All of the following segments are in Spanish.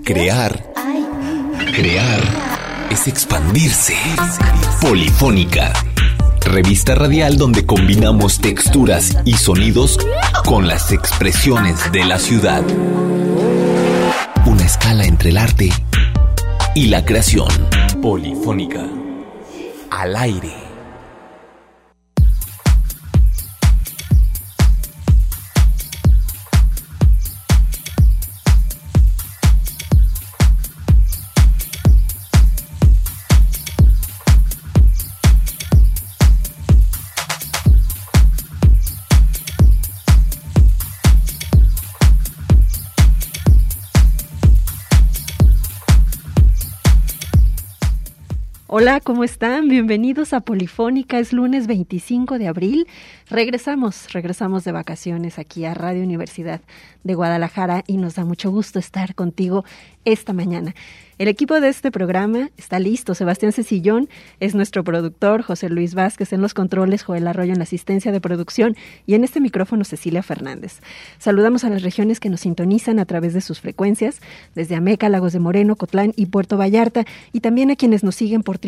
Crear es expandirse. Polifónica, revista radial donde combinamos texturas y sonidos con las expresiones de la ciudad. Una escala entre el arte y la creación. Polifónica, al aire. Hola, ¿cómo están? Bienvenidos a Polifónica. Es lunes 25 de abril. Regresamos de vacaciones aquí a Radio Universidad de Guadalajara y nos da mucho gusto estar contigo esta mañana. El equipo de este programa está listo. Sebastián Cecillón es nuestro productor, José Luis Vázquez en los controles, Joel Arroyo en la asistencia de producción y en este micrófono Cecilia Fernández. Saludamos a las regiones que nos sintonizan a través de sus frecuencias, desde Ameca, Lagos de Moreno, Cotlán y Puerto Vallarta, y también a quienes nos siguen por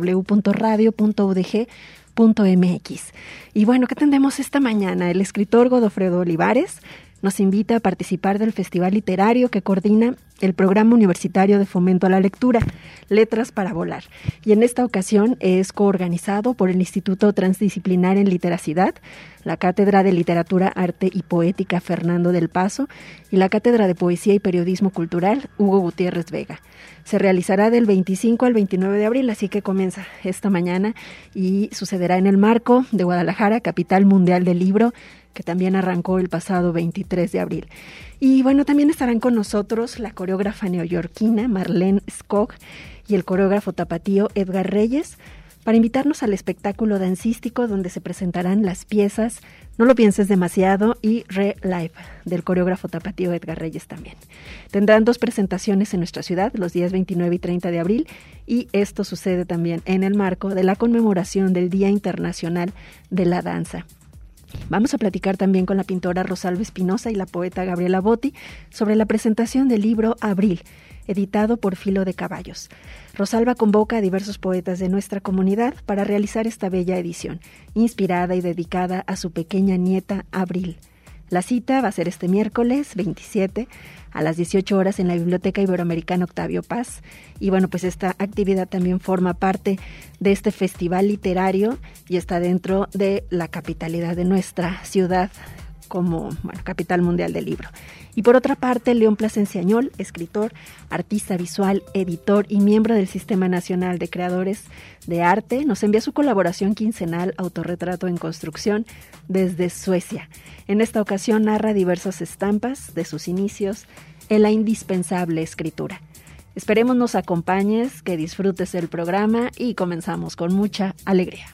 www.radio.udg.mx. Y bueno, ¿qué tendremos esta mañana? El escritor Godofredo Olivares nos invita a participar del festival literario que coordina el Programa Universitario de Fomento a la Lectura, Letras para Volar. Y en esta ocasión es coorganizado por el Instituto Transdisciplinar en Literacidad, la Cátedra de Literatura, Arte y Poética Fernando del Paso y la Cátedra de Poesía y Periodismo Cultural Hugo Gutiérrez Vega. Se realizará del 25 al 29 de abril, así que comienza esta mañana y sucederá en el marco de Guadalajara, capital mundial del libro, que también arrancó el pasado 23 de abril. Y bueno, también estarán con nosotros la coreógrafa neoyorquina Marlene Skog y el coreógrafo tapatío Edgar Reyes para invitarnos al espectáculo dancístico donde se presentarán las piezas No lo pienses demasiado y Re-Live del coreógrafo tapatío Edgar Reyes también. Tendrán 2 presentaciones en nuestra ciudad los días 29 y 30 de abril y esto sucede también en el marco de la conmemoración del Día Internacional de la Danza. Vamos a platicar también con la pintora Rosalba Espinosa y la poeta Gabriela Botti sobre la presentación del libro Abril, editado por Filo de Caballos. Rosalba convoca a diversos poetas de nuestra comunidad para realizar esta bella edición, inspirada y dedicada a su pequeña nieta Abril. La cita va a ser este miércoles 27 a las 18 horas en la Biblioteca Iberoamericana Octavio Paz. Y bueno, pues esta actividad también forma parte de este festival literario y está dentro de la capitalidad de nuestra ciudad como capital mundial del libro. Y por otra parte, León Plasencia Añol, escritor, artista visual, editor y miembro del Sistema Nacional de Creadores de Arte, nos envía su colaboración quincenal Autorretrato en Construcción desde Suecia. En esta ocasión narra diversas estampas de sus inicios en la indispensable escritura. Esperemos nos acompañes, que disfrutes el programa y comenzamos con mucha alegría.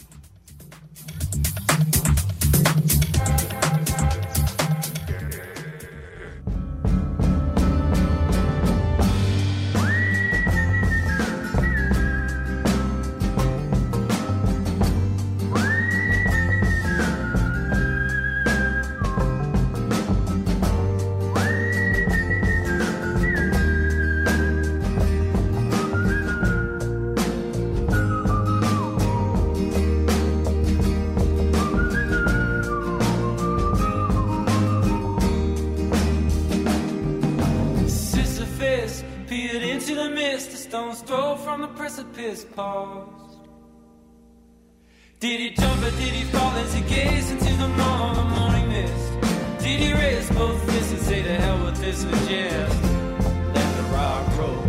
Paused. Did he jump or did he fall as he gazed into the morning mist? Did he raise both fists and say to hell with this and just let the rock roll?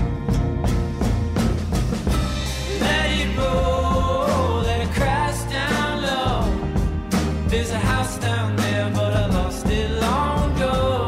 Let it roll, let it crash down low. There's a house down there but I lost it long ago.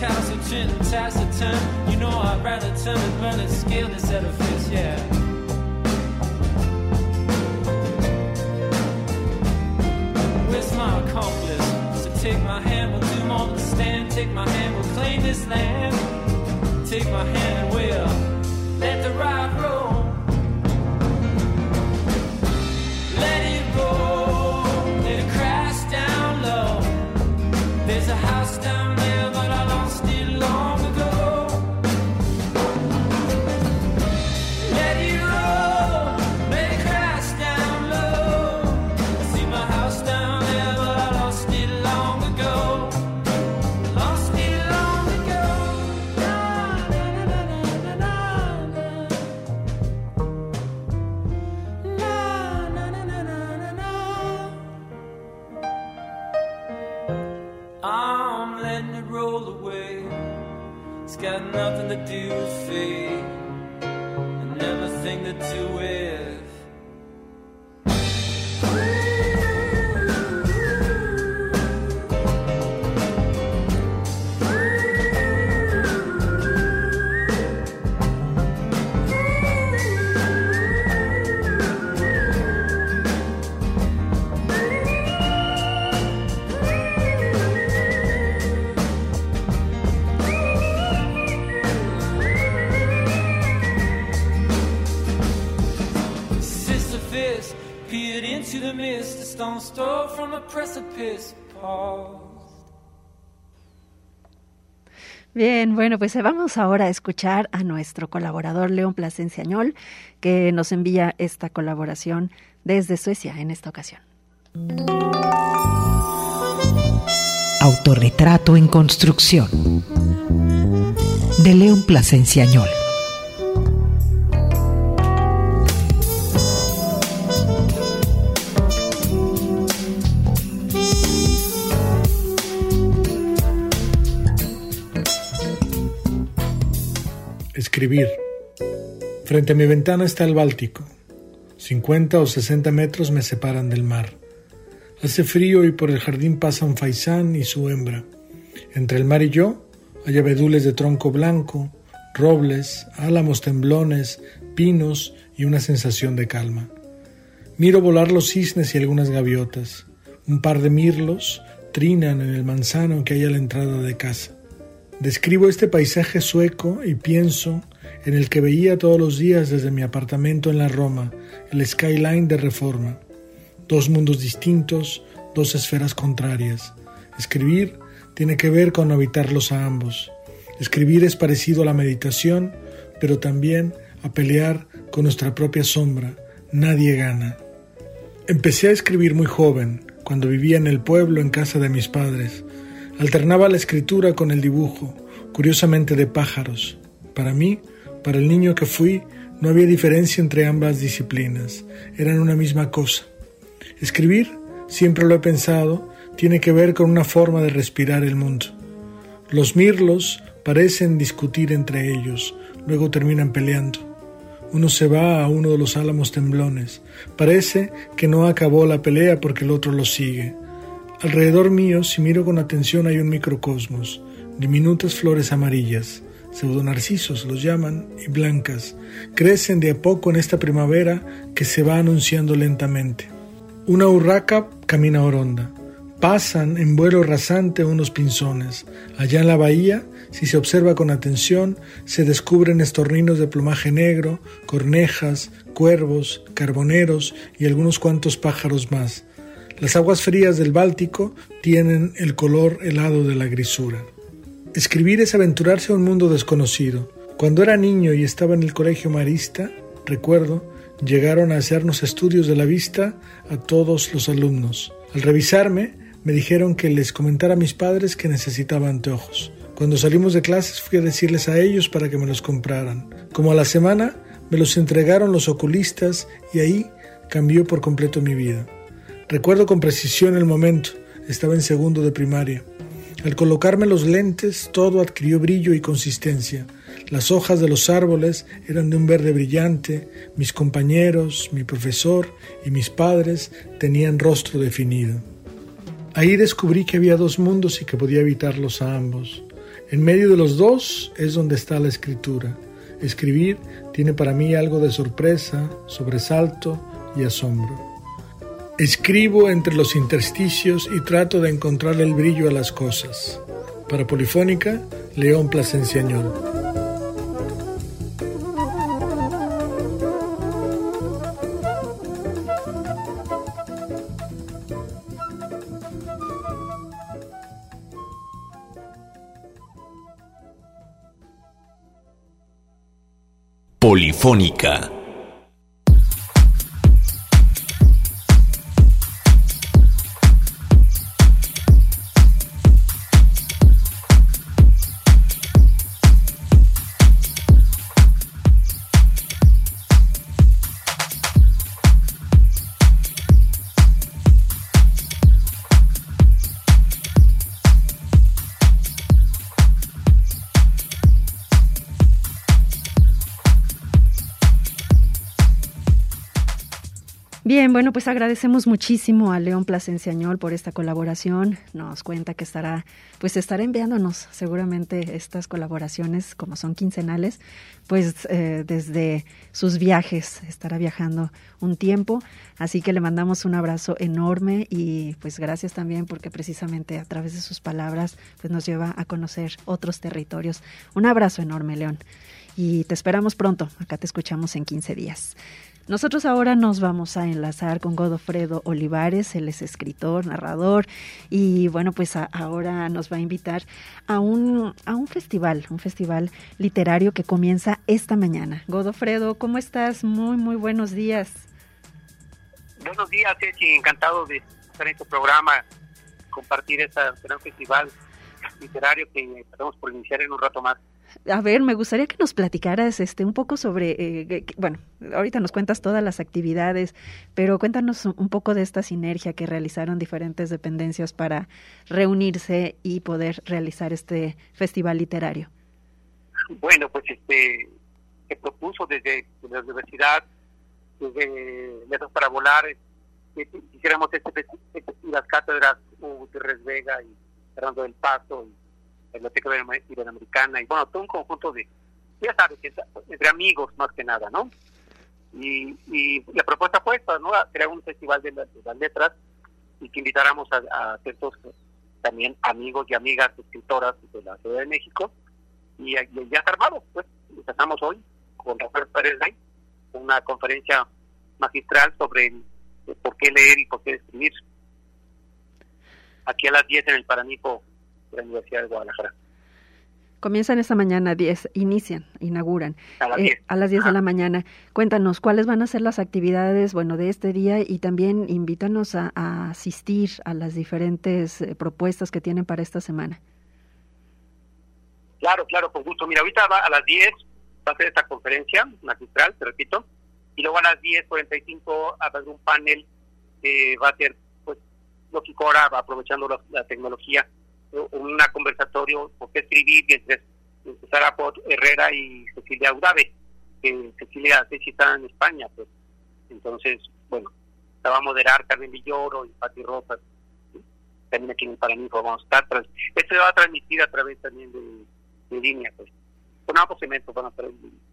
recalcitrant and taciturn. You know I'd rather turn and burn and scale this edifice, yeah. Where's my accomplice? So take my hand, we'll do more than stand. Take my hand, we'll claim this land. Take my hand and we'll let the ride roll. Let it roll, let it crash down low. There's a house down there, but I lost it long ago. Let it roll, let it crash down low. I see my house down there, but I lost it long ago. Lost it long ago. Na, na, na, na, na, na, na. Na, na, na, na, na, na. I'm letting it roll away. It's got nothing to do with fate and everything to do with Sisyphus peered into the mist, a stone's throw from a precipice paused. Bien, bueno, pues vamos ahora a escuchar a nuestro colaborador León Plasencia Añol, que nos envía esta colaboración desde Suecia en esta ocasión. Autorretrato en construcción de León Plasencia Añol. Escribir. Frente a mi ventana está el Báltico. 50 o 60 metros me separan del mar. Hace frío y por el jardín pasa un faisán y su hembra. Entre el mar y yo hay abedules de tronco blanco, robles, álamos temblones, pinos y una sensación de calma. Miro volar los cisnes y algunas gaviotas. Un par de mirlos trinan en el manzano que hay a la entrada de casa. Describo este paisaje sueco y pienso en el que veía todos los días desde mi apartamento en la Roma, el skyline de Reforma. Dos mundos distintos, dos esferas contrarias. Escribir tiene que ver con habitarlos a ambos. Escribir es parecido a la meditación, pero también a pelear con nuestra propia sombra. Nadie gana. Empecé a escribir muy joven, cuando vivía en el pueblo en casa de mis padres. Alternaba la escritura con el dibujo, curiosamente de pájaros. Para mí, para el niño que fui, no había diferencia entre ambas disciplinas. Eran una misma cosa. Escribir, siempre lo he pensado, tiene que ver con una forma de respirar el mundo. Los mirlos parecen discutir entre ellos, luego terminan peleando. Uno se va a uno de los álamos temblones. Parece que no acabó la pelea porque el otro lo sigue. Alrededor mío, si miro con atención, hay un microcosmos, diminutas flores amarillas, pseudonarcisos los llaman, y blancas. Crecen de a poco en esta primavera que se va anunciando lentamente. Una urraca camina oronda. Pasan en vuelo rasante unos pinzones. Allá en la bahía, si se observa con atención, se descubren estorninos de plumaje negro, cornejas, cuervos, carboneros y algunos cuantos pájaros más. Las aguas frías del Báltico tienen el color helado de la grisura. Escribir es aventurarse a un mundo desconocido. Cuando era niño y estaba en el colegio marista, recuerdo, llegaron a hacernos estudios de la vista a todos los alumnos. Al revisarme, me dijeron que les comentara a mis padres que necesitaba anteojos. Cuando salimos de clases fui a decirles a ellos para que me los compraran. Como a la semana, me los entregaron los oculistas y ahí cambió por completo mi vida. Recuerdo con precisión el momento. Estaba en segundo de primaria. Al colocarme los lentes, todo adquirió brillo y consistencia. Las hojas de los árboles eran de un verde brillante. Mis compañeros, mi profesor y mis padres tenían rostro definido. Ahí descubrí que había dos mundos y que podía habitarlos a ambos. En medio de los dos es donde está la escritura. Escribir tiene para mí algo de sorpresa, sobresalto y asombro. Escribo entre los intersticios y trato de encontrarle el brillo a las cosas. Para Polifónica, León Plasenciañol. Polifónica. Bien, bueno, pues agradecemos muchísimo a León Plasenciañol por esta colaboración. Nos cuenta que estará enviándonos seguramente estas colaboraciones, como son quincenales, pues desde sus viajes, estará viajando un tiempo, así que le mandamos un abrazo enorme y pues gracias también porque precisamente a través de sus palabras pues nos lleva a conocer otros territorios. Un abrazo enorme, León, y te esperamos pronto, acá te escuchamos en 15 días. Nosotros ahora nos vamos a enlazar con Godofredo Olivares, él es escritor, narrador y bueno, pues ahora nos va a invitar a un festival literario que comienza esta mañana. Godofredo, ¿cómo estás? Muy buenos días. Buenos días, Ceci, encantado de estar en tu programa, compartir este gran festival literario que estamos por iniciar en un rato más. A ver, me gustaría que nos platicaras un poco sobre, bueno, ahorita nos cuentas todas las actividades, pero cuéntanos un poco de esta sinergia que realizaron diferentes dependencias para reunirse y poder realizar este festival literario. Bueno, pues se propuso desde la universidad, desde Letras para Volar, que hiciéramos las cátedras Gutiérrez Vega y Fernando del Paso y la Biblioteca Iberoamericana y bueno, todo un conjunto de, ya sabes, entre amigos más que nada, ¿no? Y la propuesta fue esta, ¿no? A crear un festival de las letras y que invitáramos a ciertos también amigos y amigas escritoras de la Ciudad de México y ya está armado, pues empezamos hoy con Rafael Pérez Day, una conferencia magistral sobre por qué leer y por qué escribir, aquí a las 10 en el Paranico de la Universidad de Guadalajara. Comienzan esta mañana, inauguran a las 10 de la mañana. Cuéntanos, ¿cuáles van a ser las actividades, de este día? Y también invítanos a asistir a las diferentes propuestas que tienen para esta semana. Claro, con gusto. Mira, ahorita a las 10 va a ser esta conferencia magistral, te repito, y luego a las 10:45 va a haber un panel que va a ser, pues, lógico ahora, aprovechando la tecnología, un conversatorio por qué escribir entre Sara Pot Herrera y Cecilia Udave, que Cecilia está en España, pues entonces, bueno, la va a moderar Carmen Villoro y Pati Rosas, ¿sí? También aquí en el Paraninfo vamos a estar, esto se va a transmitir a través también de línea, pues, con ambos eventos van a estar en línea.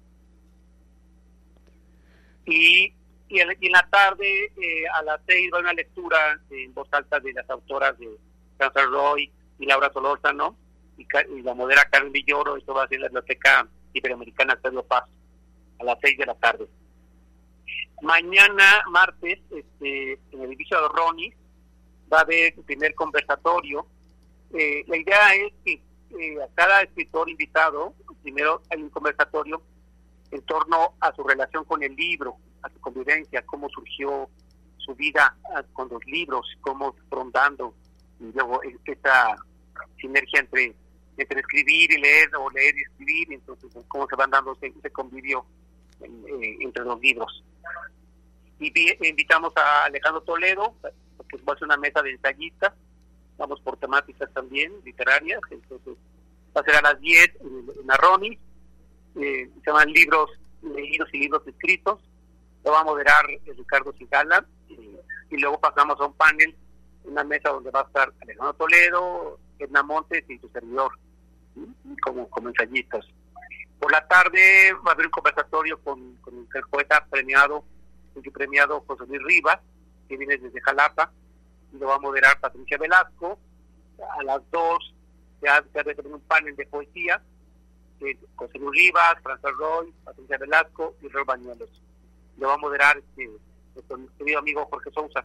Y en la tarde, a las 6 va una lectura en voz alta de las autoras de Frances Roy y Laura Solórzano, y la modera Carmen Villoro. Esto va a ser en la Biblioteca Iberoamericana Octavio Paz a las 6 de la tarde. Mañana, martes, en el edificio de Ronis va a haber el primer conversatorio. La idea es que a cada escritor invitado, primero hay un conversatorio en torno a su relación con el libro, a su convivencia, cómo surgió su vida con los libros, cómo fueron dando, y luego esta sinergia entre escribir y leer, o leer y escribir, entonces cómo se van dando ese convivio entre los libros. Y invitamos a Alejandro Toledo, porque va a ser una mesa de ensayistas, vamos por temáticas también literarias, entonces va a ser a las 10 en Arroni, se llaman libros leídos y libros escritos, lo va a moderar Ricardo Sigala, y luego pasamos a un panel, una mesa donde va a estar Alejandro Toledo, Edna Montes y su servidor. como ensayistas. Por la tarde va a haber un conversatorio con el poeta premiado José Luis Rivas, que viene desde Jalapa, y lo va a moderar Patricia Velasco. A las 2 se va a tener un panel de poesía, José Luis Rivas, Franza Roy, Patricia Velasco y Raúl Bañuelos. Lo va a moderar nuestro querido amigo Jorge Sousa.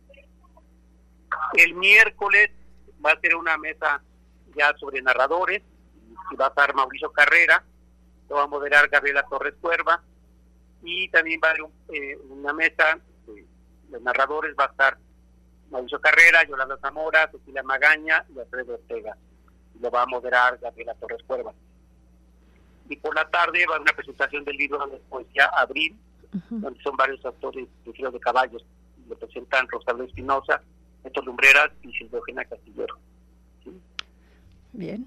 El miércoles va a ser una mesa ya sobre narradores, y va a estar Mauricio Carrera, lo va a moderar Gabriela Torres Cuerva, y también va a haber una mesa de narradores, va a estar Mauricio Carrera, Yolanda Zamora, Cecilia Magaña y Alfredo Ortega. Lo va a moderar Gabriela Torres Cuerva. Y por la tarde va a haber una presentación del libro de poesía Abril, donde son varios autores de Filo de Caballos. Lo presentan Rosalba Espinosa, Néstor Lumbreras y Silvia Eugenia Castillero. ¿Sí? Bien.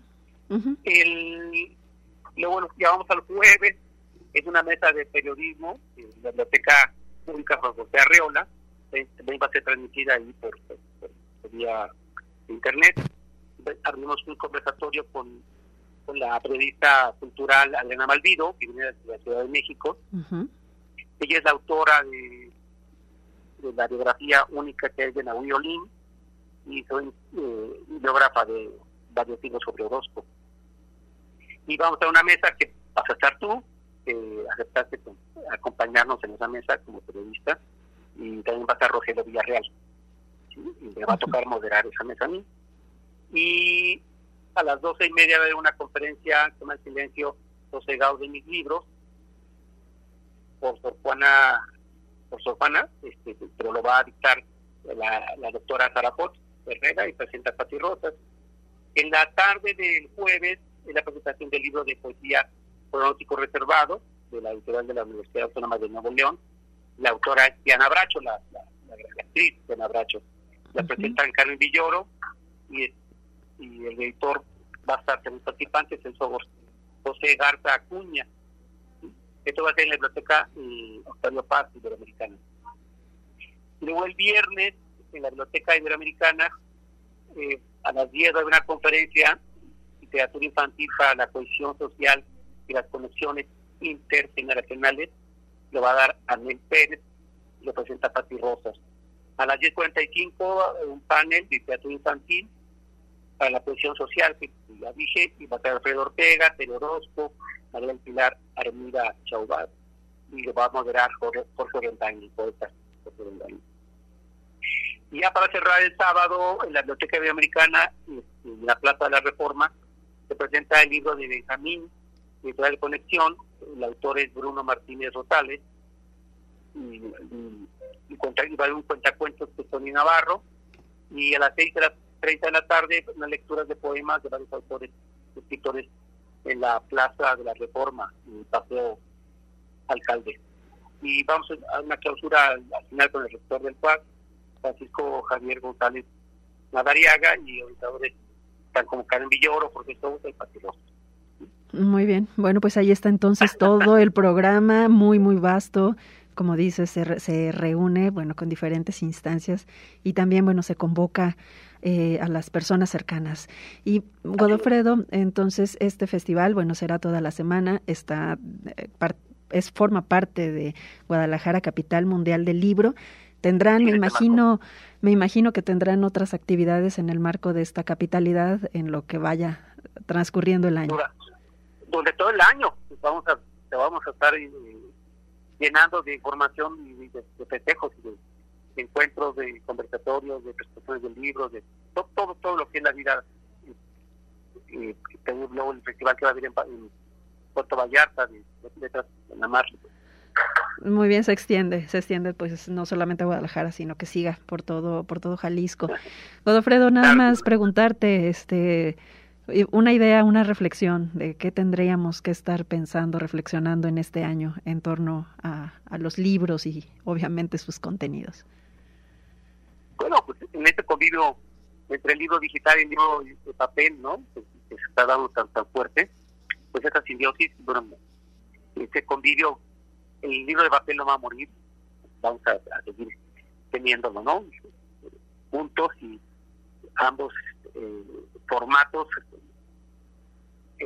Luego ya vamos al jueves, es una mesa de periodismo en la Biblioteca Pública Juan José Arreola. También va a ser transmitida ahí por vía internet. Abrimos un conversatorio con la periodista cultural Adriana Malvido, que viene de la Ciudad de México. Ella es la autora de la biografía única que hay de Nahui Olin, y soy biógrafa de varios libros sobre Orozco. Y vamos a una mesa que vas a estar tú, que aceptaste acompañarnos en esa mesa como periodista, y también va a estar Rogelio Villarreal, ¿sí? Y me va a tocar moderar esa mesa a mí. Y a las 12:30 va a haber una conferencia que se llama El silencio sosegado de mis libros, por Sor Juana, pero lo va a dictar la doctora Zarapot Herrera y presenta Pati Rosas. En la tarde del jueves es la presentación del libro de poesía Pronóstico Reservado, de la editorial de la Universidad Autónoma de Nuevo León. La autora es Diana Bracho, la actriz Diana Bracho. La presentan Carmen Villoro, y el editor va a estar en participantes, el José Garza Acuña. Esto va a ser en la Biblioteca Octavio Paz Iberoamericana. Luego el viernes, en la Biblioteca Iberoamericana, a las 10 va a haber una conferencia, Literatura Infantil para la Cohesión Social y las Conexiones Intergeneracionales. Lo va a dar Anel Pérez, lo presenta Pati Rosas. A las 10:45, un panel de literatura infantil para la cohesión social, que ya dije, y va a estar Alfredo Ortega, Tere Orozco, María del Pilar Armida Chauvat, y lo va a moderar Jorge Orendani, poeta Jorge Orendani. Y ya para cerrar el sábado, en la Biblioteca Iberoamericana, en la Plaza de la Reforma, se presenta el libro de Benjamín, Editorial de Conexión. El autor es Bruno Martínez Rosales, y va a haber un cuentacuentos de Tony Navarro, y a las 6:30 de la tarde unas lecturas de poemas de varios autores, escritores, en la Plaza de la Reforma, en el Paseo Alcalde. Y vamos a una clausura al final con el rector del CUAC, Francisco Javier González Madariaga, y orientadores tan como Karen Villoro, Jorge Sousa y Pati Rosas. Muy bien, bueno, pues ahí está entonces todo el programa, muy, muy vasto. Como dices, se reúne, bueno, con diferentes instancias, y también, bueno, se convoca a las personas cercanas. Y Godofredo, entonces este festival, bueno, será toda la semana, forma parte de Guadalajara, capital mundial del libro. Tendrán, me imagino que tendrán otras actividades en el marco de esta capitalidad en lo que vaya transcurriendo el año. Durante todo el año vamos a estar llenando de información y de festejos y de encuentros, de conversatorios, de presentaciones de libros, de todo lo que es la vida. Tenemos luego el festival que va a haber en Puerto Vallarta, de letras en la mar. Muy bien, se extiende pues no solamente a Guadalajara, sino que siga por todo Jalisco. Godofredo, nada más preguntarte, una idea, una reflexión de qué tendríamos que estar pensando, reflexionando en este año en torno a los libros y obviamente sus contenidos. Bueno, pues en este convivio entre el libro digital y el libro de papel, ¿no? Que se está dando tan fuerte, pues esa simbiosis, bueno, este convivio, el libro de papel no va a morir, vamos a seguir teniéndolo, ¿no? Juntos, y ambos formatos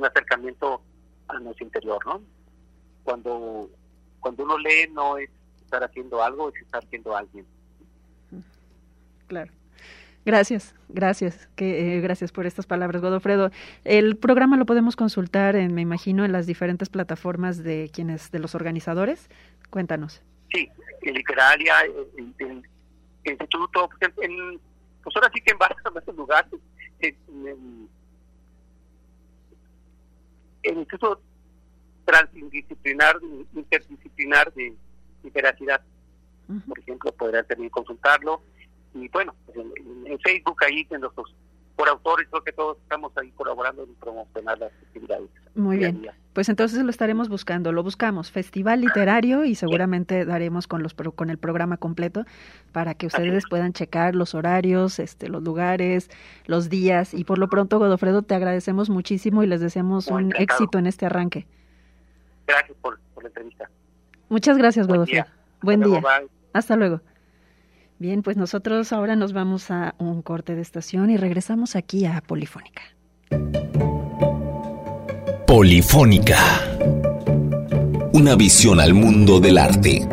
un acercamiento a nuestro interior, ¿no? Cuando uno lee, no es estar haciendo algo, es estar siendo alguien. Claro. Gracias por estas palabras, Godofredo. El programa lo podemos consultar, me imagino, en las diferentes plataformas de los organizadores. Cuéntanos. Sí, en Literalia, en Instituto, pues ahora sí que en varios lugares, en el Instituto Interdisciplinar de Veracidad, por ejemplo, podrán también consultarlo. Y bueno, pues en Facebook, ahí en los por autores, creo que todos estamos ahí colaborando en promocionar las actividades. Muy bien, pues entonces lo estaremos buscando, lo buscamos, Festival Literario, y seguramente daremos con el programa completo para que ustedes puedan checar los horarios, los lugares, los días, y por lo pronto, Godofredo, te agradecemos muchísimo y les deseamos un éxito en este arranque. Gracias por la entrevista. Muchas gracias, Godofredo. Buen día. Bye. Hasta luego. Bien, pues nosotros ahora nos vamos a un corte de estación y regresamos aquí a Polifónica. Polifónica. Una visión al mundo del arte.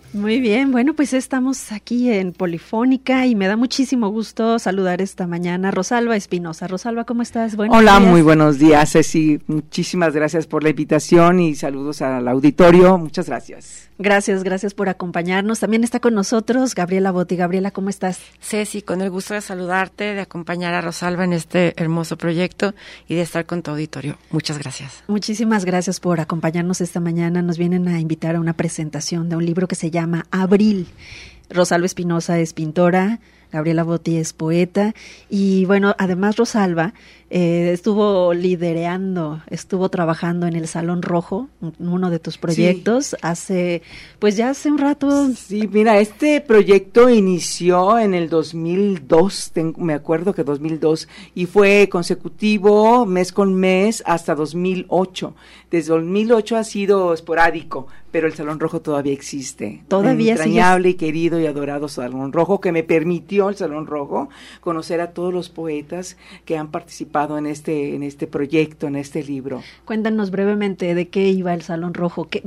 Muy bien, bueno, pues estamos aquí en Polifónica y me da muchísimo gusto saludar esta mañana a Rosalba Espinosa. Rosalba, ¿cómo estás? Buenos días. Muy buenos días, Ceci. Muchísimas gracias por la invitación y saludos al auditorio. Muchas gracias. Gracias por acompañarnos. También está con nosotros Gabriela Botti. Gabriela, ¿cómo estás? Ceci, con el gusto de saludarte, de acompañar a Rosalba en este hermoso proyecto y de estar con tu auditorio. Muchas gracias. Muchísimas gracias por acompañarnos esta mañana. Nos vienen a invitar a una presentación de un libro que se llama Abril. Rosalba Espinosa es pintora, Gabriela Botti es poeta y bueno, además Rosalba estuvo trabajando en el Salón Rojo, uno de tus proyectos, hace un rato. Sí, mira, este proyecto inició en el 2002, me acuerdo que 2002, y fue consecutivo, mes con mes, hasta 2008. Desde 2008 ha sido esporádico, pero el Salón Rojo todavía existe. Todavía entrañable y querido y adorado Salón Rojo, que me permitió el Salón Rojo conocer a todos los poetas que han participado en este proyecto, en este libro. Cuéntanos brevemente de qué iba el Salón Rojo. ¿Qué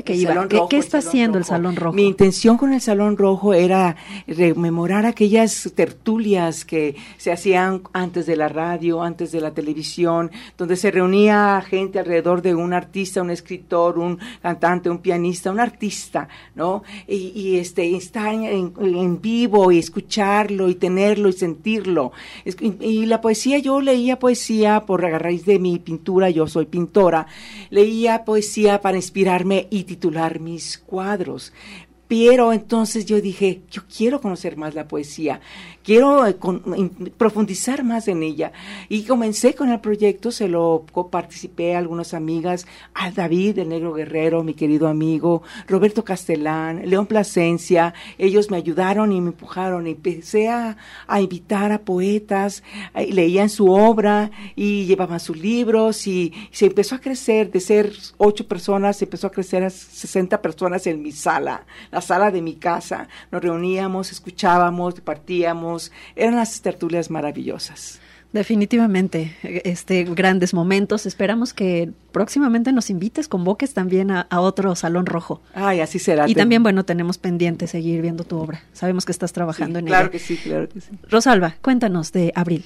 está haciendo el Salón Rojo? Mi intención con el Salón Rojo era rememorar aquellas tertulias que se hacían antes de la radio, antes de la televisión, donde se reunía gente alrededor de un artista, un escritor, un cantante, un pianista, un artista, ¿no? Y estar en vivo y escucharlo y tenerlo y sentirlo. Y la poesía, yo leía poesía por a raíz de mi pintura, yo soy pintora, leía poesía para inspirarme y titular mis cuadros. Pero entonces yo dije, yo quiero conocer más la poesía, quiero profundizar más en ella. Y comencé con el proyecto, se lo participé a algunas amigas, a David, el Negro Guerrero, mi querido amigo, Roberto Castelán, León Plasencia, ellos me ayudaron y me empujaron. Empecé a invitar a poetas, leían su obra y llevaban sus libros y se empezó a crecer, de ser 8 personas, se empezó a crecer a 60 personas en mi sala, la sala de mi casa. Nos reuníamos, escuchábamos, partíamos, eran las tertulias maravillosas. Definitivamente, grandes momentos. Esperamos que próximamente nos invites, convoques también a otro Salón Rojo. Ay, así será. Y también, bueno, tenemos pendiente seguir viendo tu obra. Sabemos que estás trabajando en ella. Claro que sí. Rosalba, cuéntanos de Abril.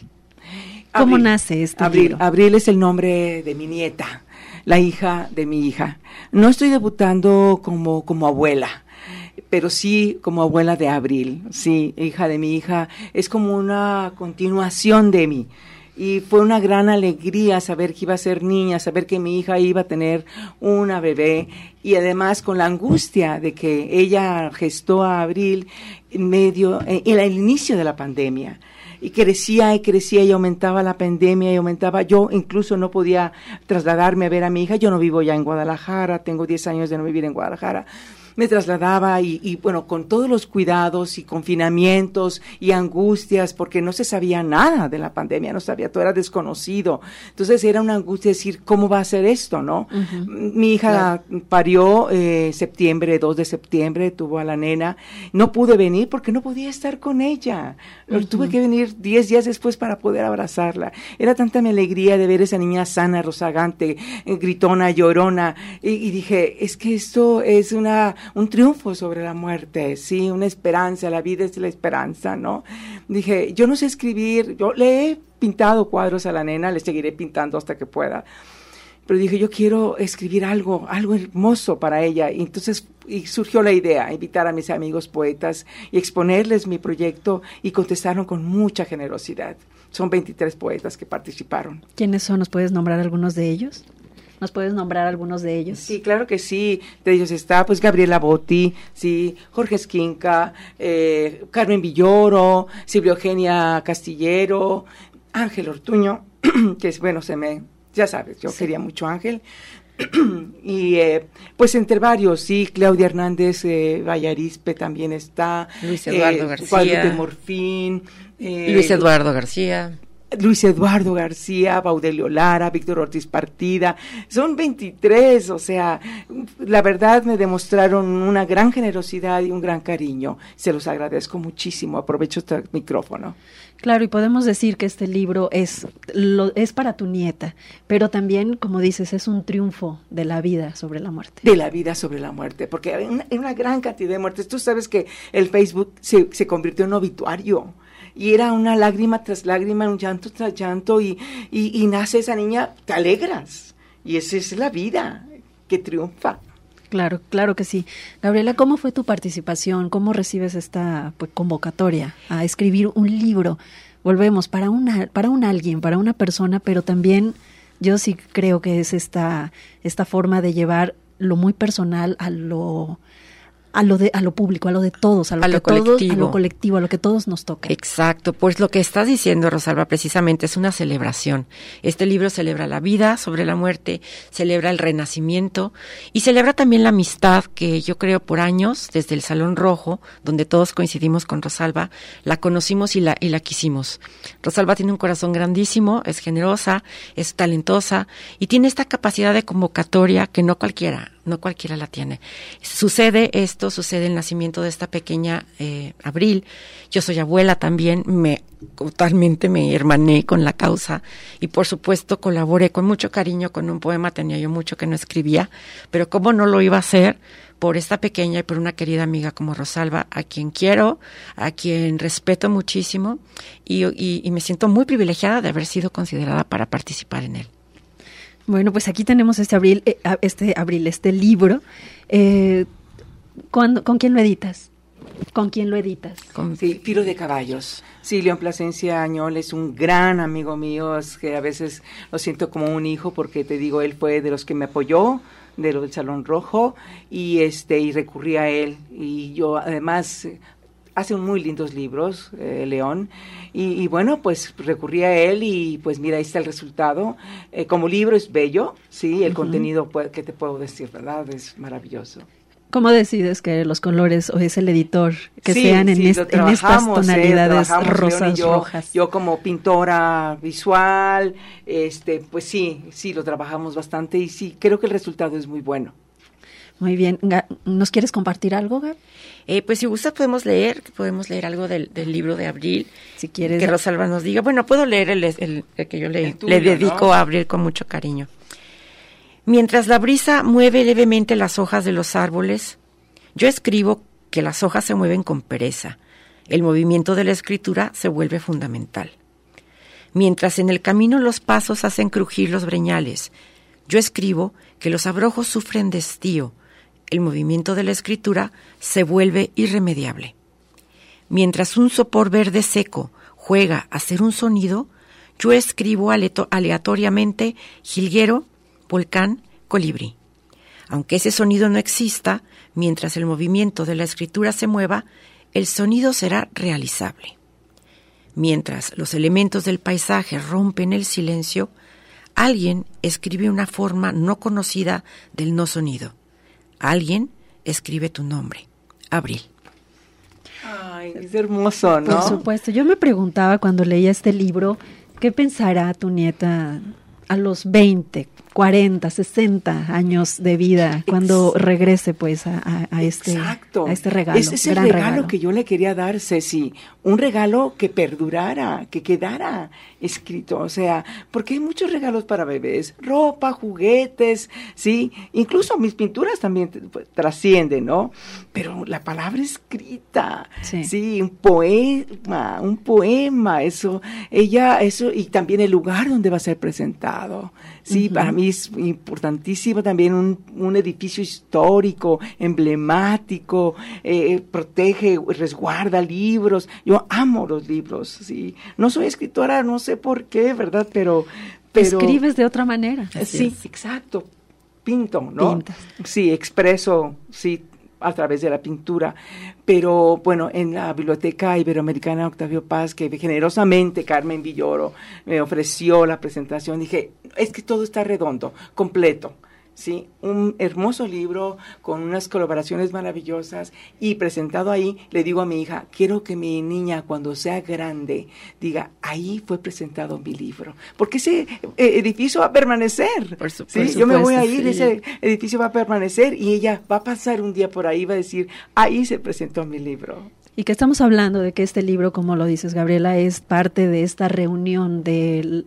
¿Cómo nace este libro? Abril es el nombre de mi nieta, la hija de mi hija. No estoy debutando como abuela, pero sí como abuela de Abril, sí, hija de mi hija, es como una continuación de mí. Y fue una gran alegría saber que iba a ser niña, saber que mi hija iba a tener una bebé, y además con la angustia de que ella gestó a Abril en el inicio de la pandemia. Y crecía y aumentaba la pandemia y aumentaba. Yo incluso no podía trasladarme a ver a mi hija. Yo no vivo ya en Guadalajara, tengo 10 años de no vivir en Guadalajara. Me trasladaba y bueno, con todos los cuidados y confinamientos y angustias, porque no se sabía nada de la pandemia, todo era desconocido. Entonces era una angustia decir, ¿cómo va a ser esto, no? Uh-huh. Mi hija parió 2 de septiembre, tuvo a la nena. No pude venir porque no podía estar con ella. Uh-huh. Tuve que venir 10 días después para poder abrazarla. Era tanta mi alegría de ver esa niña sana, rozagante, gritona, llorona. Y dije, es que esto es un triunfo sobre la muerte, sí, una esperanza, la vida es la esperanza, ¿no? Dije, yo no sé escribir, yo le he pintado cuadros a la nena, le seguiré pintando hasta que pueda, pero dije, yo quiero escribir algo hermoso para ella, y entonces surgió la idea, invitar a mis amigos poetas y exponerles mi proyecto, y contestaron con mucha generosidad. Son 23 poetas que participaron. ¿Quiénes son? ¿Nos puedes nombrar algunos de ellos? ¿Nos puedes nombrar algunos de ellos? Sí, claro que sí. De ellos está, pues, Gabriela Botti, sí, Jorge Esquinca, Carmen Villoro, Silvia Eugenia Castillero, Ángel Ortuño, que es, bueno, ya sabes, yo quería mucho a Ángel. Y pues entre varios, sí, Claudia Hernández Vallarispe también está, Luis Eduardo García, Guadalupe Morfín, Luis Eduardo García, Luis Eduardo García, Baudelio Lara, Víctor Ortiz Partida, son 23, o sea, la verdad me demostraron una gran generosidad y un gran cariño. Se los agradezco muchísimo, aprovecho este micrófono. Claro, y podemos decir que este libro es para tu nieta, pero también, como dices, es un triunfo de la vida sobre la muerte. De la vida sobre la muerte, porque hay una gran cantidad de muertes. Tú sabes que el Facebook se convirtió en obituario, y era una lágrima tras lágrima, un llanto tras llanto, y nace esa niña, te alegras, y esa es la vida que triunfa. Claro, claro que sí. Gabriela, ¿cómo fue tu participación? ¿Cómo recibes esta convocatoria a escribir un libro? Volvemos, para un alguien, para una persona, pero también yo sí creo que es esta forma de llevar lo muy personal a lo público, a lo de todos, a lo colectivo, a lo que todos nos toca. Exacto, pues lo que estás diciendo, Rosalba, precisamente es una celebración. Este libro celebra la vida sobre la muerte, celebra el renacimiento y celebra también la amistad que yo creo por años, desde el Salón Rojo, donde todos coincidimos con Rosalba, la conocimos y la quisimos. Rosalba tiene un corazón grandísimo, es generosa, es talentosa y tiene esta capacidad de convocatoria que no cualquiera la tiene. Sucede el nacimiento de esta pequeña Abril. Yo soy abuela también, totalmente me hermané con la causa y por supuesto colaboré con mucho cariño con un poema, tenía yo mucho que no escribía, pero cómo no lo iba a hacer por esta pequeña y por una querida amiga como Rosalba, a quien quiero, a quien respeto muchísimo y me siento muy privilegiada de haber sido considerada para participar en él. Bueno, pues aquí tenemos este libro. ¿Con quién lo editas? Sí, Filo de Caballos. Sí, León Plasencia Añol es un gran amigo mío, es que a veces lo siento como un hijo porque te digo, él fue de los que me apoyó, de lo del Salón Rojo, y recurrí a él. Y yo además hace muy lindos libros, León, y bueno, pues recurrí a él y pues mira, ahí está el resultado. Como libro es bello, sí, el contenido, ¿qué te puedo decir, verdad? Es maravilloso. ¿Cómo decides que los colores o es el editor que sean en estas tonalidades rosas, rojas? Yo como pintora visual, pues sí, lo trabajamos bastante y sí, creo que el resultado es muy bueno. Muy bien. ¿Nos quieres compartir algo, Gab? Pues si gusta podemos leer algo del libro de Abril. Si quieres. Que Rosalba nos diga. Bueno, puedo leer el que yo le dedico, ¿no?, a Abril con mucho cariño. Mientras la brisa mueve levemente las hojas de los árboles, yo escribo que las hojas se mueven con pereza. El movimiento de la escritura se vuelve fundamental. Mientras en el camino los pasos hacen crujir los breñales, yo escribo que los abrojos sufren de estío. El movimiento de la escritura se vuelve irremediable. Mientras un sopor verde seco juega a hacer un sonido, yo escribo aleatoriamente jilguero, volcán, colibrí. Aunque ese sonido no exista, mientras el movimiento de la escritura se mueva, el sonido será realizable. Mientras los elementos del paisaje rompen el silencio, alguien escribe una forma no conocida del no sonido. Alguien escribe tu nombre, Abril. Ay, es hermoso, ¿no? Por supuesto. Yo me preguntaba cuando leía este libro, ¿qué pensará tu nieta a los 20, 40, 60 años de vida cuando regrese pues a este regalo? Ese es el regalo que yo le quería dar, Ceci, un regalo que perdurara, que quedara escrito, o sea, porque hay muchos regalos para bebés, ropa, juguetes, sí, incluso mis pinturas también trascienden, ¿no? Pero la palabra escrita, sí, un poema, eso, y también el lugar donde va a ser presentado, sí, para mí es importantísimo también un edificio histórico, emblemático, protege, resguarda libros. Yo amo los libros, sí. No soy escritora, no sé por qué, ¿verdad? Pero escribes de otra manera. Sí, exacto. Pinto, ¿no? Pintas. Sí, expreso, sí, a través de la pintura. Pero, bueno, en la Biblioteca Iberoamericana Octavio Paz, que generosamente Carmen Villoro me ofreció la presentación, dije, es que todo está redondo, completo. Sí, un hermoso libro con unas colaboraciones maravillosas, y presentado ahí, le digo a mi hija, quiero que mi niña cuando sea grande diga, ahí fue presentado mi libro, porque ese edificio va a permanecer. Por supuesto, yo me voy a ir, ese edificio va a permanecer, y ella va a pasar un día por ahí y va a decir, ahí se presentó mi libro. Y que estamos hablando de que este libro, como lo dices, Gabriela, es parte de esta reunión de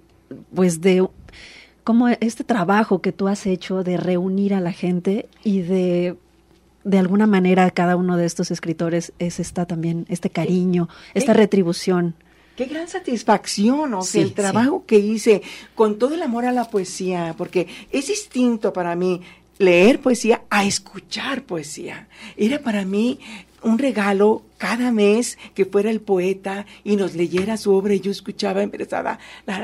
como este trabajo que tú has hecho de reunir a la gente y de alguna manera cada uno de estos escritores es también este cariño, esta retribución. Qué gran satisfacción, o sea, el trabajo que hice con todo el amor a la poesía, porque es distinto para mí leer poesía a escuchar poesía. Era para mí un regalo cada mes que fuera el poeta y nos leyera su obra, y yo escuchaba interesada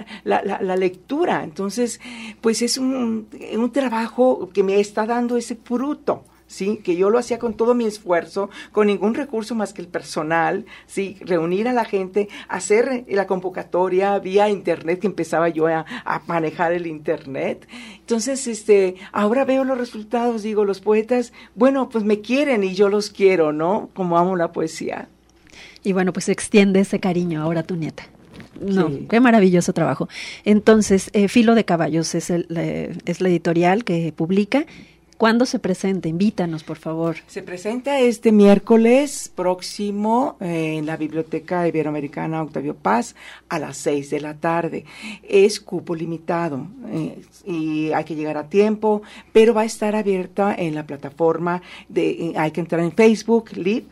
la lectura. Entonces, pues es un trabajo que me está dando ese fruto, ¿sí? Que yo lo hacía con todo mi esfuerzo, con ningún recurso más que el personal, ¿sí? Reunir a la gente, hacer la convocatoria vía internet, que empezaba yo a manejar el internet. Entonces, ahora veo los resultados, digo, los poetas, bueno, pues me quieren y yo los quiero, ¿no? Como amo la poesía. Y bueno, pues extiende ese cariño ahora a tu nieta. No, Sí. Qué maravilloso trabajo. Entonces, Filo de Caballos es la editorial que publica. ¿Cuándo se presenta? Invítanos, por favor. Se presenta este miércoles próximo en la Biblioteca Iberoamericana Octavio Paz a las 6 de la tarde. Es cupo limitado y hay que llegar a tiempo, pero va a estar abierta en la plataforma hay que entrar en Facebook Live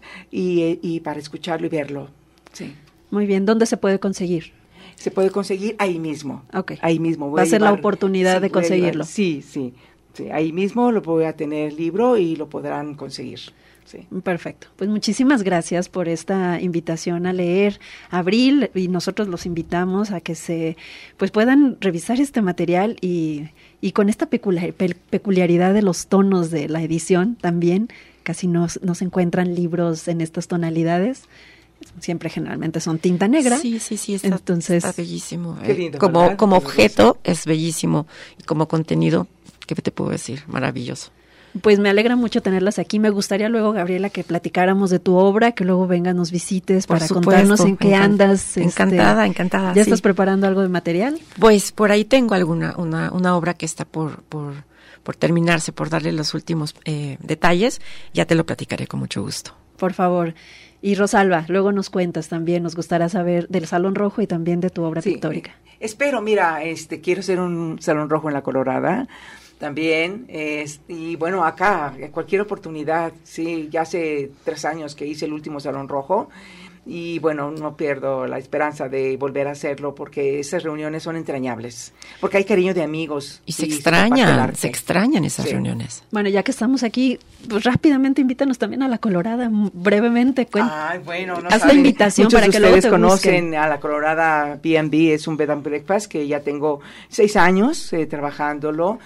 y para escucharlo y verlo. Sí. Muy bien, ¿dónde se puede conseguir? Se puede conseguir ahí mismo. Okay. Ahí mismo. Va a ser la oportunidad de conseguirlo. Sí. Sí, ahí mismo lo voy a tener el libro y lo podrán conseguir. Sí. Perfecto. Pues muchísimas gracias por esta invitación a leer Abril, y nosotros los invitamos a que puedan revisar este material y con esta peculiaridad de los tonos de la edición también. Casi no se encuentran libros en estas tonalidades. Siempre generalmente son tinta negra. Sí, Entonces, está bellísimo. Qué lindo, como ¿verdad? objeto es bellísimo, y como contenido, ¿qué te puedo decir? Maravilloso. Pues me alegra mucho tenerlas aquí. Me gustaría luego, Gabriela, que platicáramos de tu obra, que luego vengas, nos visites Por para supuesto, contarnos en qué andas. Encantada. ¿Ya sí. estás preparando algo de material? Pues por ahí tengo una obra que está por terminarse, por darle los últimos detalles. Ya te lo platicaré con mucho gusto. Por favor. Y Rosalba, luego nos cuentas también, nos gustará saber del Salón Rojo y también de tu obra pictórica. Espero, mira, quiero hacer un Salón Rojo en La Colorada también, y bueno, acá, en cualquier oportunidad, sí, ya hace 3 años que hice el último Salón Rojo, y bueno, no pierdo la esperanza de volver a hacerlo, porque esas reuniones son entrañables, porque hay cariño de amigos. Y se extrañan esas Sí. reuniones. Bueno, ya que estamos aquí, pues rápidamente invítanos también a La Colorada, brevemente. Ay, bueno, no haz la saben, invitación muchos para de que luego ustedes te conocen busquen. a La Colorada B&B, es un bed and breakfast que ya tengo 6 años trabajándolo.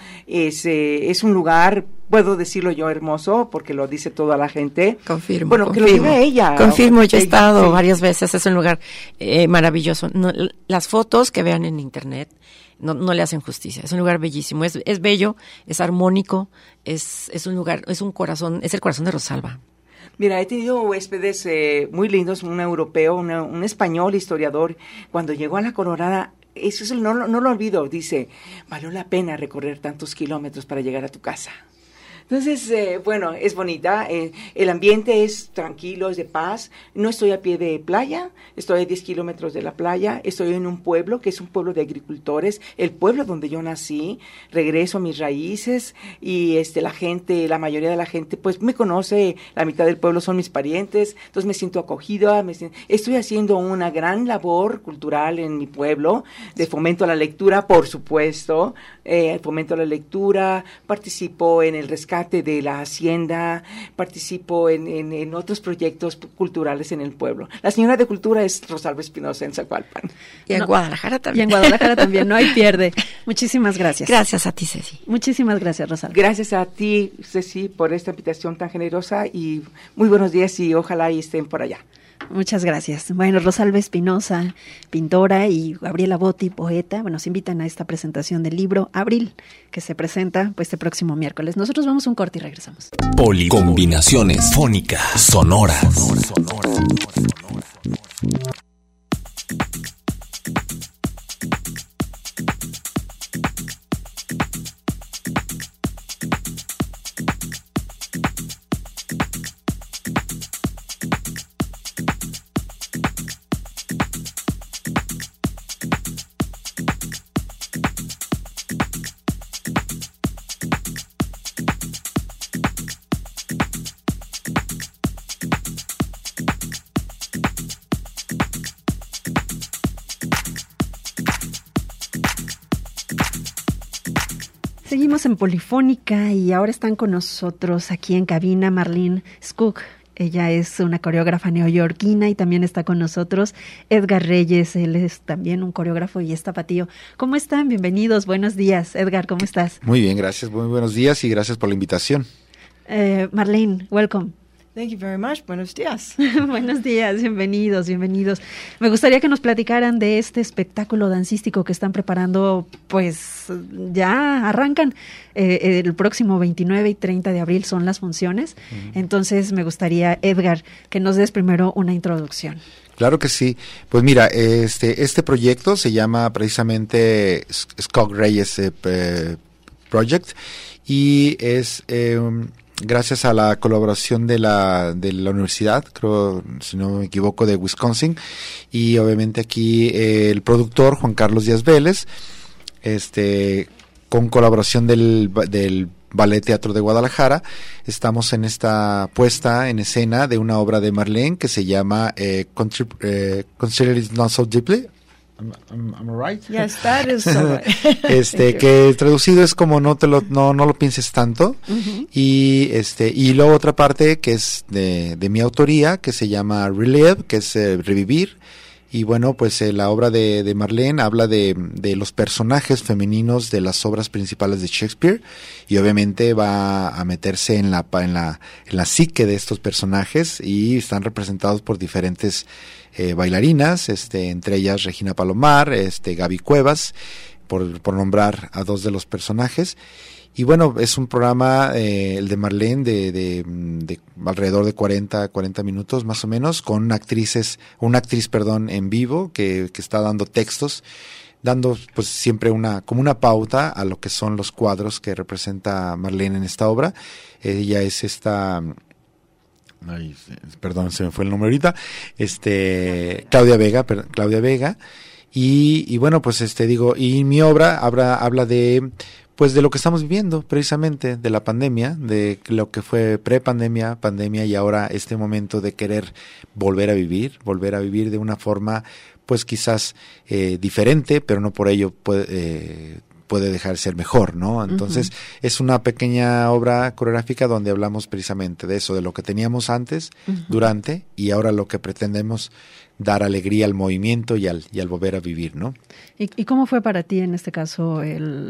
Es un lugar, puedo decirlo yo, hermoso, porque lo dice toda la gente. Confirmo. Bueno, que lo diga ella. Confirmo, yo he Ella, estado sí. varias veces, es un lugar maravilloso. No, las fotos que vean en internet no le hacen justicia. Es un lugar bellísimo, es bello, es armónico, es un lugar, es un corazón, es el corazón de Rosalba. Mira, he tenido huéspedes muy lindos, un europeo, un español historiador. Cuando llegó a La Colorada, eso no lo olvido, dice, valió la pena recorrer tantos kilómetros para llegar a tu casa. Entonces, bueno, es bonita, el ambiente es tranquilo, es de paz, no estoy a pie de playa, estoy a 10 kilómetros de la playa, estoy en un pueblo que es un pueblo de agricultores, el pueblo donde yo nací, regreso a mis raíces y la mayoría de la gente pues me conoce, la mitad del pueblo son mis parientes, entonces me siento acogida, estoy haciendo una gran labor cultural en mi pueblo, de fomento a la lectura, por supuesto, fomento a la lectura, participo en el rescate de la hacienda, participo en otros proyectos culturales en el pueblo. La señora de cultura es Rosalba Espinosa en Zacualpan. Y en Guadalajara Y también. en Guadalajara también, no hay pierde. Muchísimas gracias. Gracias a ti, Ceci. Muchísimas gracias, Rosalba. Gracias a ti, Ceci, por esta invitación tan generosa y muy buenos días y ojalá y estén por allá. Muchas gracias. Bueno, Rosalba Espinosa, pintora, y Gabriela Botti, poeta, nos invitan a esta presentación del libro Abril, que se presenta pues este próximo miércoles. Nosotros vamos a un corte y regresamos. Combinaciones fónicas, sonoras. Seguimos en Polifónica y ahora están con nosotros aquí en cabina Marlene Skoog. Ella es una coreógrafa neoyorquina y también está con nosotros Edgar Reyes. Él es también un coreógrafo y es tapatío. ¿Cómo están? Bienvenidos. Buenos días. Edgar, ¿cómo estás? Muy bien, gracias. Muy buenos días y gracias por la invitación. Marlene, welcome. Thank you very much. Buenos días. Buenos días, bienvenidos. Me gustaría que nos platicaran de este espectáculo dancístico que están preparando, pues ya arrancan el próximo 29 y 30 de abril son las funciones. Entonces me gustaría, Edgar, que nos des primero una introducción. Claro que sí. Pues mira, este proyecto se llama precisamente Skoog Reyes Project y es gracias a la colaboración de la universidad, creo, si no me equivoco, de Wisconsin, y obviamente aquí el productor Juan Carlos Díaz Vélez, con colaboración del Ballet Teatro de Guadalajara. Estamos en esta puesta en escena de una obra de Marlene que se llama Consider It Not So Deeply. Am I right? Yes, that is so right. Que traducido es como no lo pienses tanto. Uh-huh. Y luego otra parte que es de mi autoría, que se llama Relive, que es revivir. Y bueno, pues la obra de Marlene habla de los personajes femeninos de las obras principales de Shakespeare, y obviamente va a meterse en la psique de estos personajes, y están representados por diferentes bailarinas, entre ellas Regina Palomar, Gaby Cuevas, por nombrar a dos de los personajes. Y bueno, es un programa, el de Marlene, de alrededor de 40 minutos más o menos, con una actriz en vivo que está dando textos, dando pues siempre como una pauta a lo que son los cuadros que representa Marlene en esta obra. Ella es perdón, se me fue el nombre ahorita, Claudia Vega, y bueno, pues y mi obra habla de pues de lo que estamos viviendo precisamente, de la pandemia, de lo que fue prepandemia, pandemia, y ahora este momento de querer volver a vivir de una forma pues quizás diferente, pero no por ello puede dejar de ser mejor, ¿no? Entonces, uh-huh, es una pequeña obra coreográfica donde hablamos precisamente de eso, de lo que teníamos antes, uh-huh, durante, y ahora lo que pretendemos dar alegría al movimiento y al volver a vivir, ¿no? ¿Y cómo fue para ti en este caso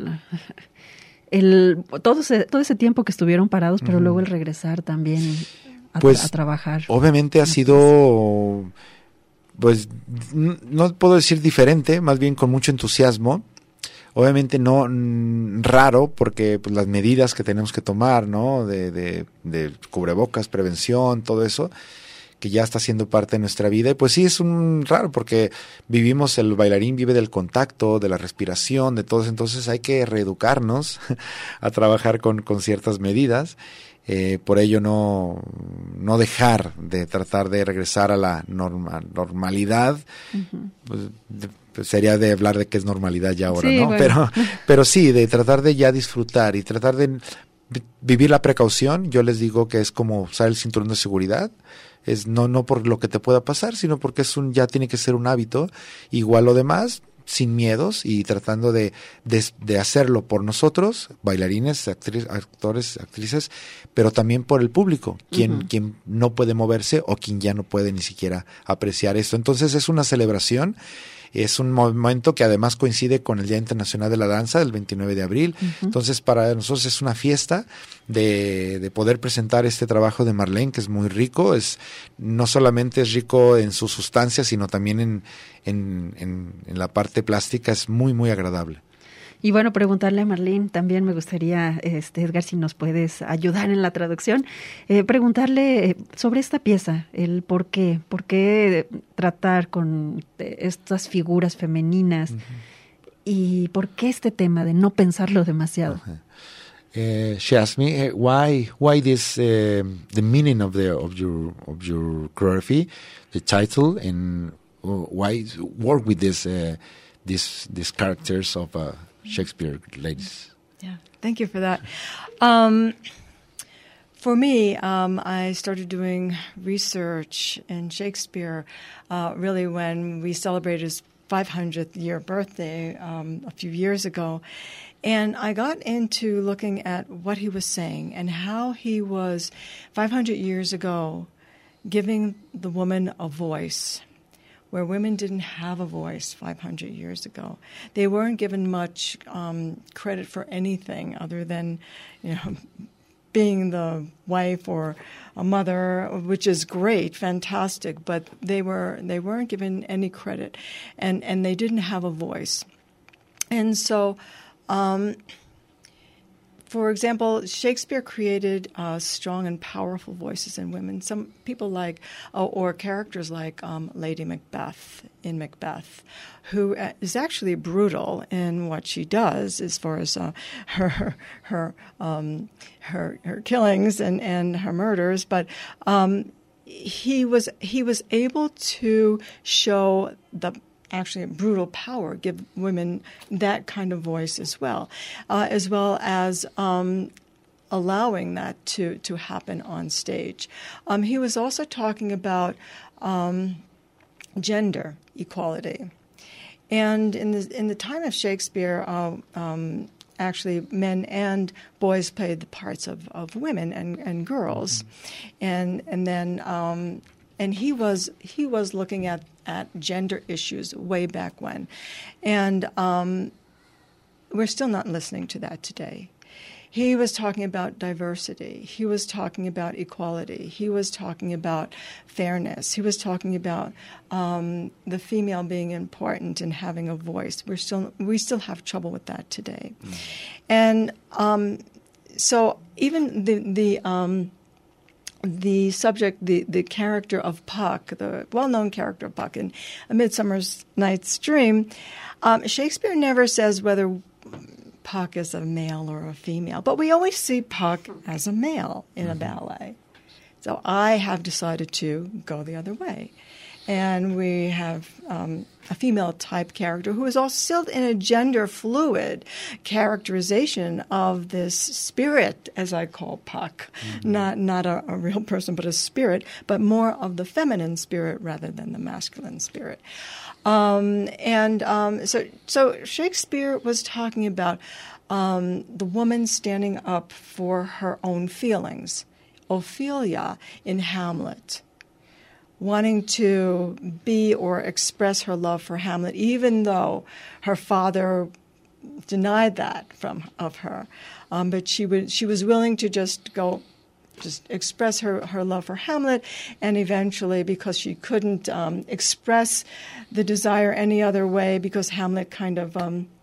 todo ese tiempo que estuvieron parados, pero luego el regresar también a trabajar? Obviamente ha sido, pues, no puedo decir diferente, más bien con mucho entusiasmo. Obviamente no raro, porque pues, las medidas que tenemos que tomar, ¿no? De cubrebocas, prevención, todo eso, que ya está siendo parte de nuestra vida. Y pues sí, es un raro, porque el bailarín vive del contacto, de la respiración, de todo eso. Entonces hay que reeducarnos a trabajar con ciertas medidas. Por ello no dejar de tratar de regresar a la normalidad. Uh-huh. Pues sería de hablar de qué es normalidad ya ahora, sí, ¿no? Bueno. Pero sí, de tratar de ya disfrutar y tratar de vivir la precaución. Yo les digo que es como usar el cinturón de seguridad. Es no por lo que te pueda pasar, sino porque ya tiene que ser un hábito. Igual lo demás, sin miedos, y tratando de hacerlo por nosotros, bailarines, actores, actrices, pero también por el público, quien no puede moverse o quien ya no puede ni siquiera apreciar esto. Entonces es una celebración. Es un momento que además coincide con el Día Internacional de la Danza, el 29 de abril. Entonces, para nosotros es una fiesta de poder presentar este trabajo de Marlene, que es muy rico. No solamente es rico en su sustancia, sino también en la parte plástica. Es muy, muy agradable. Y bueno, preguntarle a Marlene, también me gustaría, Edgar, si nos puedes ayudar en la traducción, preguntarle sobre esta pieza, el por qué tratar con estas figuras femeninas y por qué este tema de no pensarlo demasiado. She asked me why this the meaning of your choreography, the title, and why work with these characters of Shakespeare ladies. Yeah, thank you for that. For me, I started doing research in Shakespeare really when we celebrated his 500th year birthday a few years ago. And I got into looking at what he was saying and how he was, 500 years ago, giving the woman a voice, where women didn't have a voice 500 years ago. They weren't given much credit for anything other than, being the wife or a mother, which is great, fantastic, but they weren't given any credit, and they didn't have a voice. And so, for example, Shakespeare created strong and powerful voices in women. Some people or characters like Lady Macbeth in Macbeth, who is actually brutal in what she does as far as her killings and her murders. But he was able to show the actually brutal power, give women that kind of voice as well as allowing that to happen on stage. He was also talking about gender equality, and in the time of Shakespeare, actually men and boys played the parts of women and girls, and then. And he was looking at gender issues way back when. And we're still not listening to that today. He was talking about diversity. He was talking about equality. He was talking about fairness. He was talking about the female being important and having a voice. We still have trouble with that today. And so even the subject, the character of Puck, the well-known character of Puck in A Midsummer Night's Dream, Shakespeare never says whether Puck is a male or a female, but we always see Puck as a male in a ballet. So I have decided to go the other way. And we have a female-type character who is also still in a gender-fluid characterization of this spirit, as I call Puck, not a real person, but a spirit, but more of the feminine spirit rather than the masculine spirit. So Shakespeare was talking about the woman standing up for her own feelings. Ophelia in Hamlet, wanting to be or express her love for Hamlet, even though her father denied that of her. But she was willing to just express her love for Hamlet, and eventually, because she couldn't express the desire any other way, because Hamlet kind of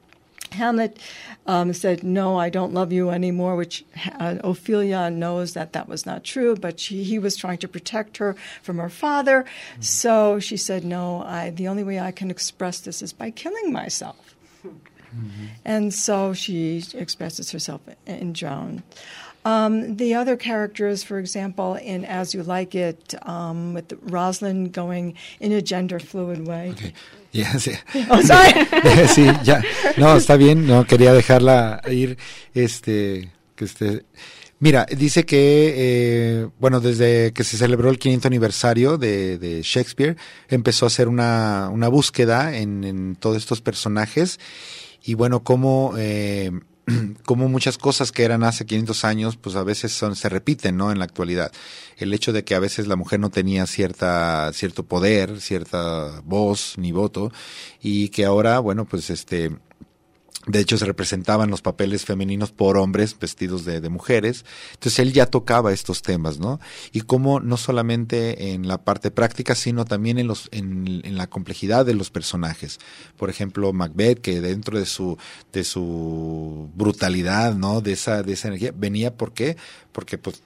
said, "No, I don't love you anymore," which Ophelia knows that was not true, but he was trying to protect her from her father. Mm-hmm. So she said, "No, the only way I can express this is by killing myself." Mm-hmm. And so she expresses herself in Joan. The other characters, for example, in As You Like It, with Rosalind going in a gender-fluid way. Okay. Yeah, sí. Oh, sorry. Sí, ya. No, está bien. No, quería dejarla ir. Mira, dice que, desde que se celebró el 500 aniversario de Shakespeare, empezó a hacer una búsqueda en todos estos personajes. Y bueno, cómo como muchas cosas que eran hace 500 años, pues a veces se repiten, ¿no? En la actualidad. El hecho de que a veces la mujer no tenía cierto poder, cierta voz ni voto, y que ahora, bueno, pues de hecho se representaban los papeles femeninos por hombres vestidos de mujeres. Entonces él ya tocaba estos temas, ¿no? Y cómo no solamente en la parte práctica, sino también en la complejidad de los personajes. Por ejemplo, Macbeth, que dentro de su brutalidad, ¿no? De esa energía, venía, ¿por qué? Porque pues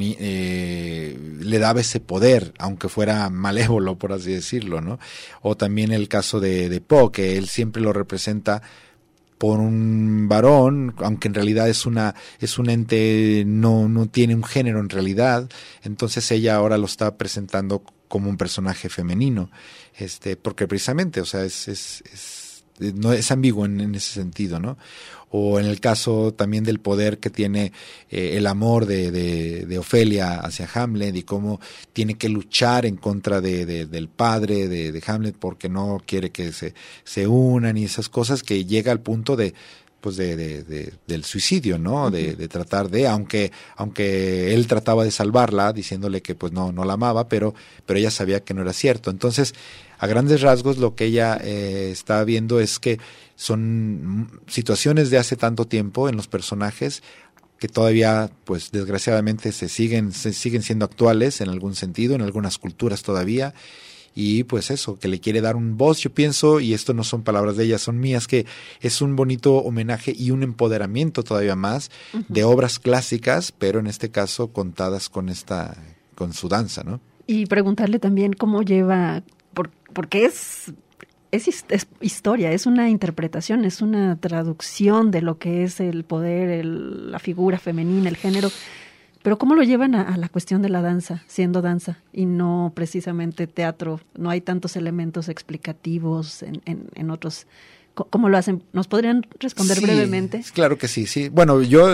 le daba ese poder, aunque fuera malévolo, por así decirlo, ¿no? O también el caso de Poe, que él siempre lo representa por un varón, aunque en realidad es un ente, no tiene un género en realidad. Entonces ella ahora lo está presentando como un personaje femenino, porque precisamente, o sea, no es ambiguo en ese sentido, ¿no? O en el caso también del poder que tiene el amor de Ofelia hacia Hamlet, y cómo tiene que luchar en contra del padre de Hamlet porque no quiere que se unan, y esas cosas, que llega al punto del suicidio, ¿no? Uh-huh. De tratar aunque él trataba de salvarla diciéndole que pues no la amaba, pero ella sabía que no era cierto. Entonces, a grandes rasgos, lo que ella está viendo es que son situaciones de hace tanto tiempo en los personajes que todavía, pues desgraciadamente, siguen siendo actuales en algún sentido, en algunas culturas todavía. Y pues eso, que le quiere dar un voz, yo pienso, y esto no son palabras de ella, son mías, que es un bonito homenaje y un empoderamiento todavía más uh-huh. de obras clásicas, pero en este caso contadas con su danza, ¿no? Y preguntarle también cómo lleva, porque es historia, es una interpretación, es una traducción de lo que es el poder, la figura femenina, el género. Pero ¿cómo lo llevan a la cuestión de la danza, siendo danza y no precisamente teatro? No hay tantos elementos explicativos en otros. ¿Cómo lo hacen? ¿Nos podrían responder brevemente? Claro que sí. Bueno, yo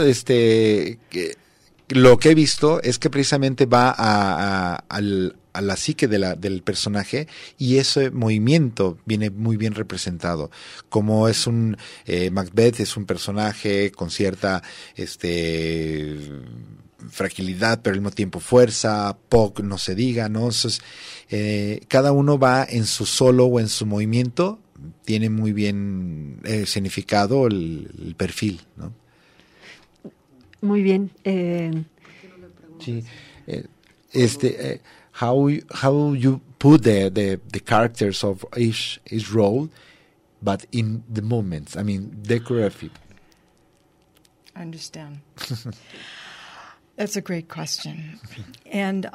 lo que he visto es que precisamente va a la psique del personaje, y ese movimiento viene muy bien representado. Como es Macbeth es un personaje con cierta fragilidad, pero al mismo tiempo fuerza. Poe, no se diga, ¿no? Entonces, cada uno va en su solo o en su movimiento, tiene muy bien significado el perfil, ¿no? Muy bien. Sí. How you put the characters of each role, but in the moments, I mean, decorative. I understand. That's a great question. And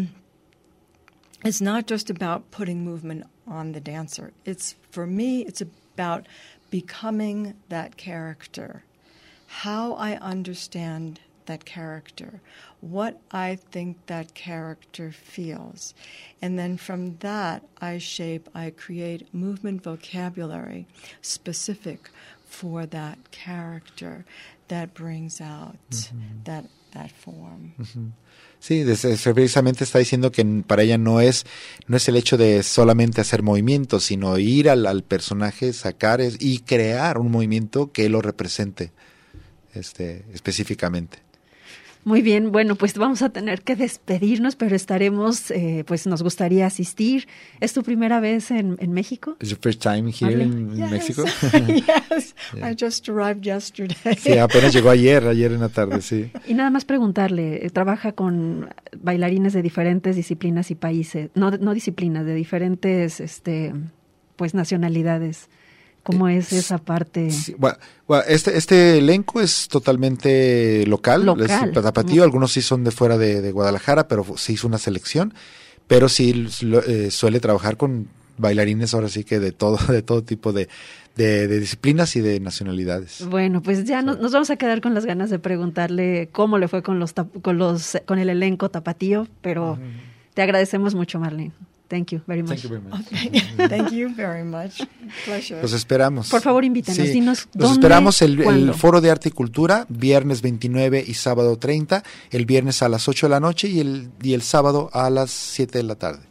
it's not just about putting movement on the dancer. For me, it's about becoming that character. How I understand that character, what I think that character feels. And then from that, I create movement vocabulary specific for that character that brings out mm-hmm. that form. Mm-hmm. Sí, precisamente está diciendo que para ella no es el hecho de solamente hacer movimientos, sino ir al personaje, sacar y crear un movimiento que lo represente específicamente. Muy bien, bueno, pues vamos a tener que despedirnos, pero estaremos, pues nos gustaría asistir. ¿Es tu primera vez en México? ¿Es your first time here in Mexico? Yes, yeah. I just arrived yesterday. Sí, apenas llegó ayer en la tarde, sí. Y nada más preguntarle, trabaja con bailarines de diferentes disciplinas y países, no disciplinas, de diferentes, pues nacionalidades. ¿Cómo es esa parte? Sí, bueno, este elenco es totalmente local. Es tapatío. Algunos sí son de fuera de Guadalajara, pero se hizo una selección. Pero sí suele trabajar con bailarines ahora sí que de todo tipo de disciplinas y de nacionalidades. Bueno, pues ya nos vamos a quedar con las ganas de preguntarle cómo le fue con el elenco tapatío, pero te agradecemos mucho, Marlene. Thank you very much. Thank you very much. Okay. Thank you very much. Pleasure. Los esperamos. Por favor, invítanos. Sí. Dinos Los dónde, esperamos el Foro de Arte y Cultura, viernes 29 y sábado 30. El viernes a las 8 de la noche y el sábado a las 7 de la tarde.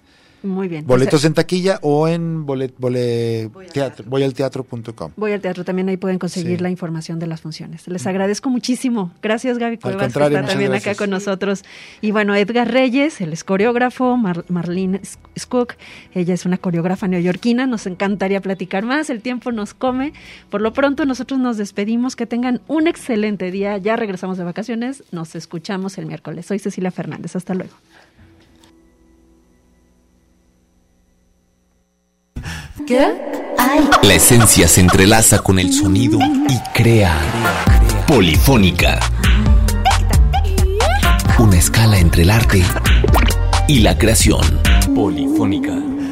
Muy bien. Boletos en taquilla o en voyalteatro.com. Voy al teatro, también ahí pueden conseguir la información de las funciones. Les agradezco muchísimo. Gracias, Gaby Cuevas, por estar también acá con nosotros. Y bueno, Edgar Reyes, él es coreógrafo, Marlene Skook, ella es una coreógrafa neoyorquina, nos encantaría platicar más, el tiempo nos come. Por lo pronto nosotros nos despedimos, que tengan un excelente día, ya regresamos de vacaciones, nos escuchamos el miércoles. Soy Cecilia Fernández, hasta luego. La esencia se entrelaza con el sonido y crea Polifónica. Una escala entre el arte y la creación. Polifónica.